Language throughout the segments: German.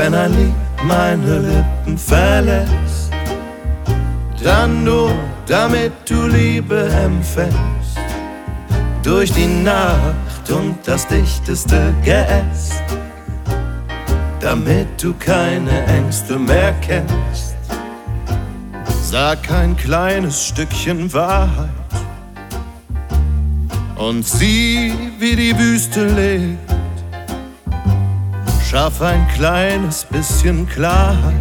wenn ein Lied meine Lippen verlässt, dann nur, damit du Liebe empfängst. Durch die Nacht und das dichteste Geäst, damit du keine Ängste mehr kennst. Sag ein kleines Stückchen Wahrheit und sieh, wie die Wüste lebt. Schaff ein kleines bisschen Klarheit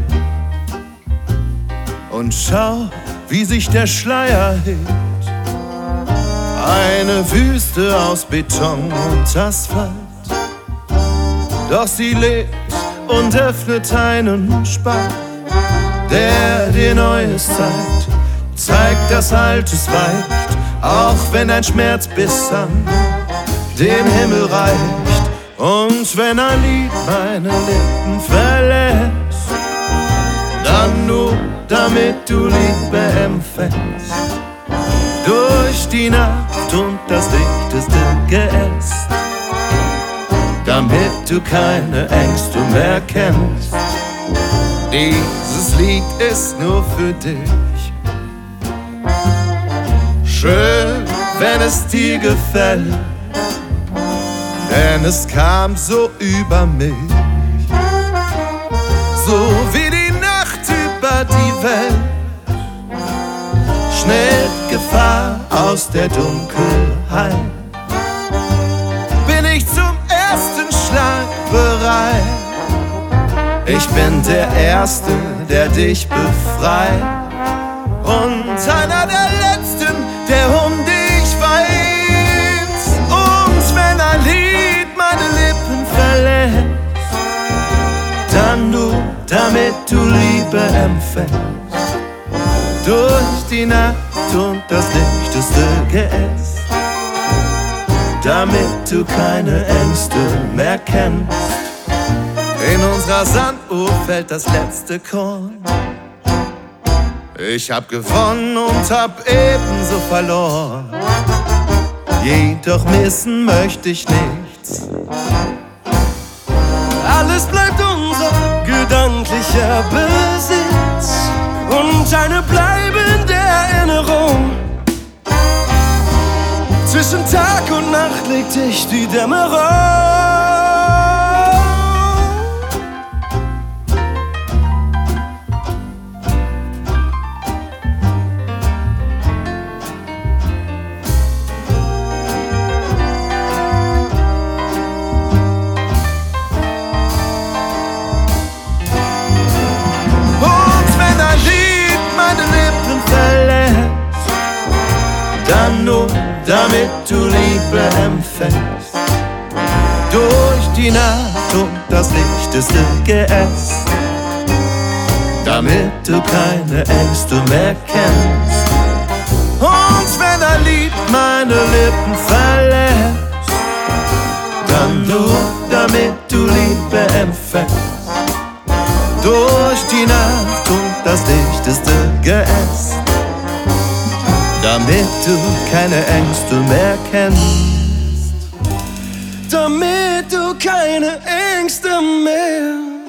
und schau, wie sich der Schleier hebt. Eine Wüste aus Beton und Asphalt, doch sie lebt und öffnet einen Spalt, der dir Neues zeigt, dass Altes weicht, auch wenn ein Schmerz bis an den Himmel reicht. Und wenn ein Lied meine Lippen verlässt, dann nur, damit du Liebe empfängst. Durch die Nacht und das dichteste Geäst, damit du keine Ängste mehr kennst. Dieses Lied ist nur für dich. Schön, wenn es dir gefällt, denn es kam so über mich, so wie die Nacht über die Welt. Schnell Gefahr aus der Dunkelheit, bin ich zum ersten Schlag bereit. Ich bin der Erste, der dich befreit, und einer der Letzten, der um dich weint. Und wenn ein Lied meine Lippen verlässt, dann nur, damit du Liebe empfängst. Durch die Nacht und das dichteste Geäst, damit du keine Ängste mehr kennst. In unserer Sanduhr fällt das letzte Korn. Ich hab gewonnen und hab ebenso verloren, jedoch missen möchte ich nichts. Alles bleibt unser gedanklicher Besitz und eine bleibende Erinnerung. Zwischen Tag und Nacht legt sich die Dämmerung. Dann nur, damit du Liebe empfängst. Durch die Nacht und das dichteste Geäst, damit du keine Ängste mehr kennst. Und wenn ein Lied meine Lippen verlässt, dann nur, damit du Liebe empfängst. Durch die Nacht und das dichteste Geäst, damit du keine Ängste mehr kennst. Damit du keine Ängste mehr